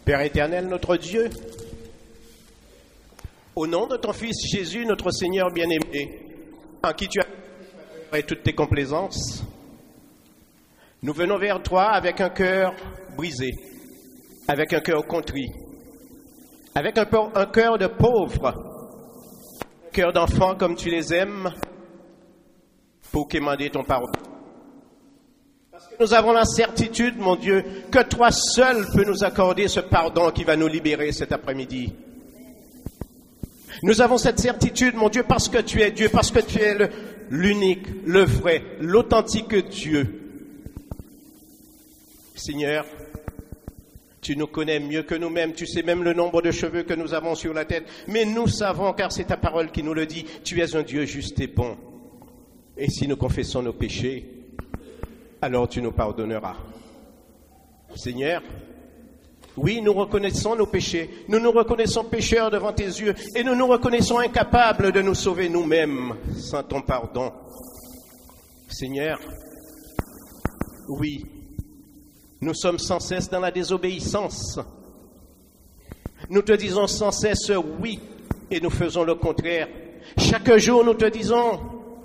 Père éternel, notre Dieu, au nom de ton Fils Jésus, notre Seigneur bien-aimé, en qui tu as et toutes tes complaisances, nous venons vers toi avec un cœur brisé, avec un cœur contrit, avec un cœur de pauvre, un cœur d'enfant comme tu les aimes, pour quémander ton pardon. Parce que nous avons la certitude, mon Dieu, que toi seul peux nous accorder ce pardon qui va nous libérer cet après-midi. Nous avons cette certitude, mon Dieu, parce que tu es Dieu, parce que tu es l'unique, le vrai, l'authentique Dieu. Seigneur, tu nous connais mieux que nous-mêmes, tu sais même le nombre de cheveux que nous avons sur la tête, mais nous savons, car c'est ta parole qui nous le dit, tu es un Dieu juste et bon. Et si nous confessons nos péchés, alors tu nous pardonneras. Seigneur, oui, nous reconnaissons nos péchés, nous nous reconnaissons pécheurs devant tes yeux, et nous nous reconnaissons incapables de nous sauver nous-mêmes sans ton pardon. Seigneur, oui, nous sommes sans cesse dans la désobéissance. Nous te disons sans cesse oui, et nous faisons le contraire. Chaque jour, nous te disons,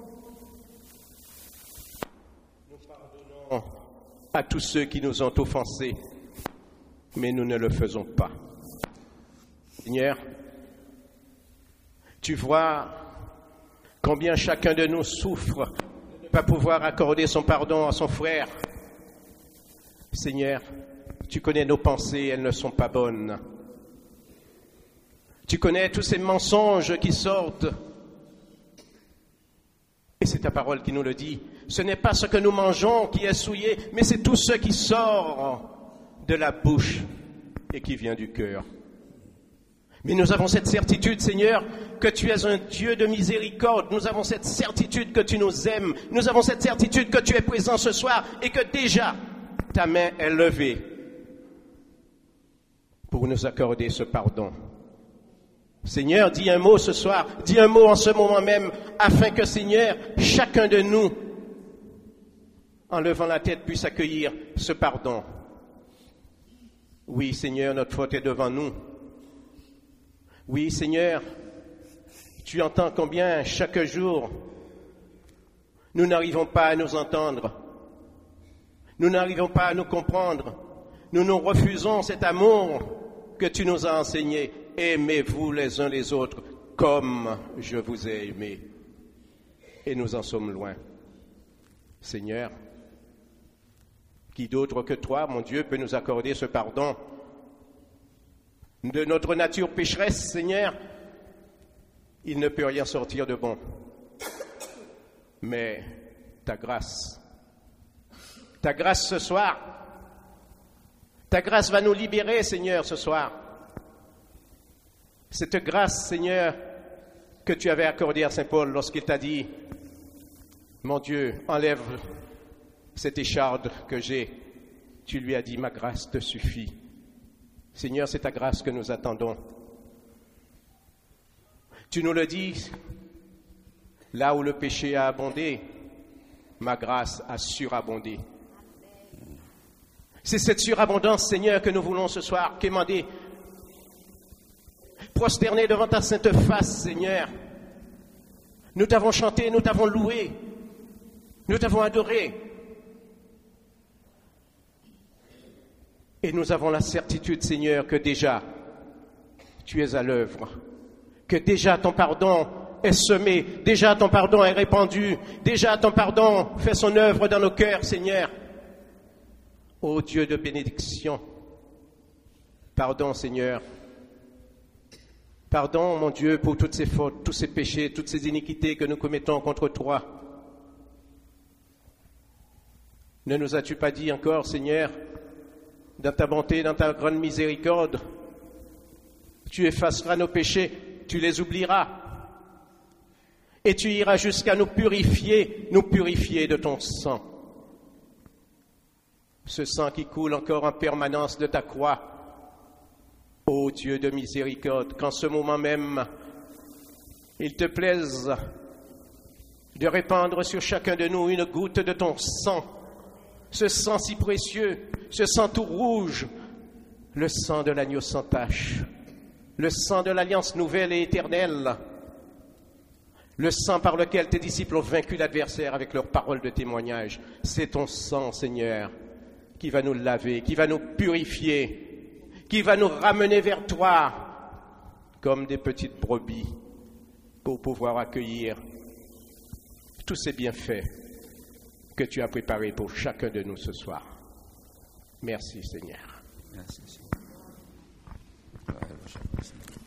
nous pardonnons à tous ceux qui nous ont offensés, mais nous ne le faisons pas. Seigneur, tu vois combien chacun de nous souffre de ne pas pouvoir accorder son pardon à son frère. Seigneur, tu connais nos pensées, elles ne sont pas bonnes. Tu connais tous ces mensonges qui sortent. Et c'est ta parole qui nous le dit. Ce n'est pas ce que nous mangeons qui est souillé, mais c'est tout ce qui sort de la bouche et qui vient du cœur. Mais nous avons cette certitude, Seigneur, que tu es un Dieu de miséricorde. Nous avons cette certitude que tu nous aimes. Nous avons cette certitude que tu es présent ce soir et que déjà ta main est levée pour nous accorder ce pardon. Seigneur, dis un mot ce soir, dis un mot en ce moment même, afin que, Seigneur, chacun de nous, en levant la tête, puisse accueillir ce pardon. Oui, Seigneur, notre faute est devant nous. Oui, Seigneur, tu entends combien chaque jour nous n'arrivons pas à nous entendre. Nous n'arrivons pas à nous comprendre. Nous nous refusons cet amour que tu nous as enseigné. Aimez-vous les uns les autres comme je vous ai aimé. Et nous en sommes loin. Seigneur, qui d'autre que toi, mon Dieu, peut nous accorder ce pardon de notre nature pécheresse, Seigneur? Il ne peut rien sortir de bon. Mais ta grâce ce soir, ta grâce va nous libérer, Seigneur, ce soir. Cette grâce, Seigneur, que tu avais accordée à Saint Paul lorsqu'il t'a dit, mon Dieu, enlève cette écharde que j'ai. Tu lui as dit, ma grâce te suffit. Seigneur, c'est ta grâce que nous attendons. Tu nous le dis, là où le péché a abondé, ma grâce a surabondé. C'est cette surabondance, Seigneur, que nous voulons ce soir quémander. Prosterner devant ta sainte face, Seigneur. Nous t'avons chanté, nous t'avons loué, nous t'avons adoré. Et nous avons la certitude, Seigneur, que déjà, tu es à l'œuvre, que déjà ton pardon est semé, déjà ton pardon est répandu, déjà ton pardon fait son œuvre dans nos cœurs, Seigneur. Ô Dieu de bénédiction, pardon, Seigneur. Pardon, mon Dieu, pour toutes ces fautes, tous ces péchés, toutes ces iniquités que nous commettons contre toi. Ne nous as-tu pas dit encore, Seigneur, dans ta bonté, dans ta grande miséricorde, tu effaceras nos péchés, tu les oublieras, et tu iras jusqu'à nous purifier de ton sang. Ce sang qui coule encore en permanence de ta croix. Ô Dieu de miséricorde, qu'en ce moment même, il te plaise de répandre sur chacun de nous une goutte de ton sang, ce sang si précieux, ce sang tout rouge, le sang de l'agneau sans tache, le sang de l'alliance nouvelle et éternelle, le sang par lequel tes disciples ont vaincu l'adversaire avec leurs paroles de témoignage. C'est ton sang, Seigneur, qui va nous laver, qui va nous purifier, qui va nous ramener vers toi comme des petites brebis pour pouvoir accueillir tous ces bienfaits que tu as préparés pour chacun de nous ce soir. Merci, Seigneur. Merci, Seigneur.